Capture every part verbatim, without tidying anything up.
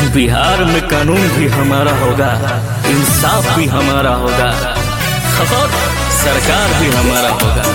बिहार में कानून भी हमारा होगा, इंसाफ भी हमारा होगा, और सरकार भी हमारा होगा।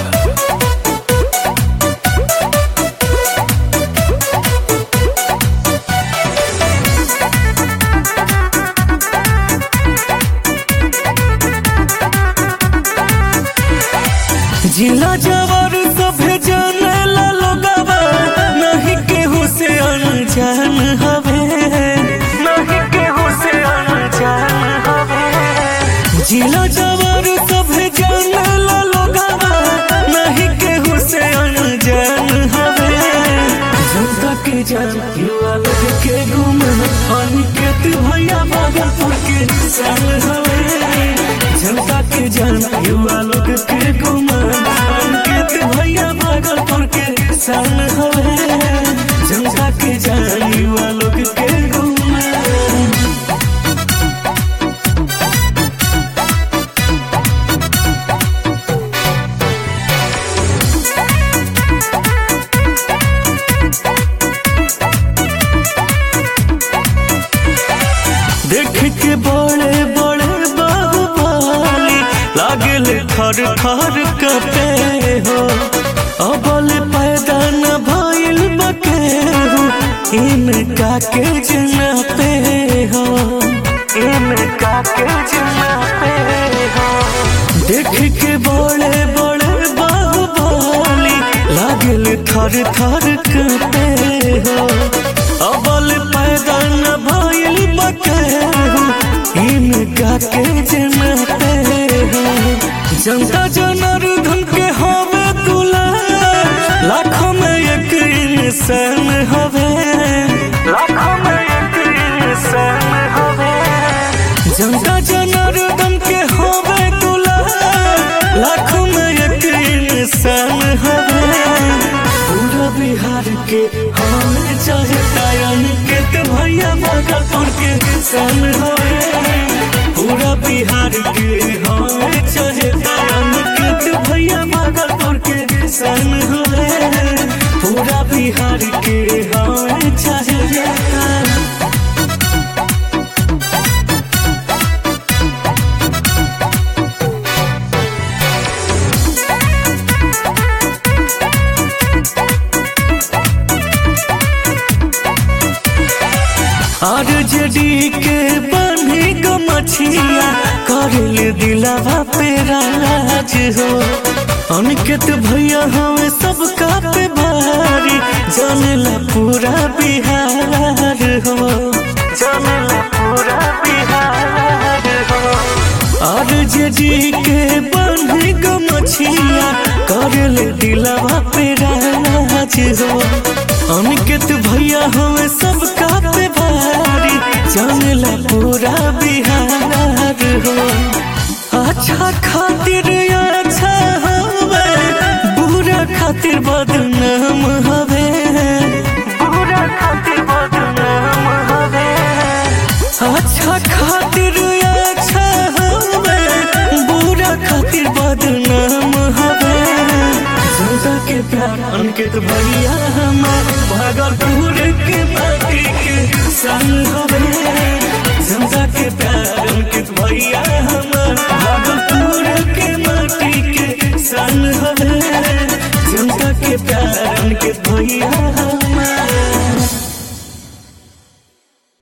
जिला जवार सभे जाने ला लोगवा, नहीं केहू से अनजान हवे, नहीं केहू से अनजान हवे। जिला जवार सभे जाने ला लोगवा, नहीं केहू से अनजान हवे। जनता के जान युवा लोग के गुम, अनिकेत भैया भागलपुर के संग हवे। जनता के जान युवा लोग के गुम, अनिकेत भैया भागलपुर के संग हवे। जनता के जान युवा लोग के गुम। देख के बड़े बड़े बाहुबली लागल खर खर कपे हो, अबल पैदा न भइल बकेहू इनका के जना पे हो, इनका के जना पे हो। देख के बड़े बड़े बाहुबली लागल थर थर कपे हो, अबल पैदा न भइल बकेहू इनका के जना पे हो। जनता जनार्दन के हवे दुलार, लाखों में एक इंसान हवे, लाखों में एक इंसान हवे। जनता जनार्दन के हवे दुलार, लाखों में एक इंसान हवे। पूरा बिहार के हमें चाहता अनिकेत भैया भागलपुर के संग हवे। पूरा बिहार के हमें चाहता अनिकेत भैया भागलपुर के संग हवे। पूरा बिहार के हमें चाहता। आरजेडी के बनी गो मछिया करल दिलावा पे राज हो। अनिकेत भैया हमें सबका पे भारी, जानेला पूरा बिहार हो, जानेला पूरा बिहार हो। आरजेडी के बनी गो मछिया करल दिलावा पे राज हो। अनिकेत भैया हमें सबका पे भारी, जानेला पूरा बिहार हो। अच्छा खातिर अच्छा हवे, बुरा खातिर बदनाम हवे, बुरा खातिर बदनाम हवे। अच्छा खातिर अच्छा हवे, बुरा खातिर बदनाम हवे। जनता के प्यार अनिकेत भैया हमार भागलपुर के माटी के संग हवे। जनता के प्यार अनिकेत भैया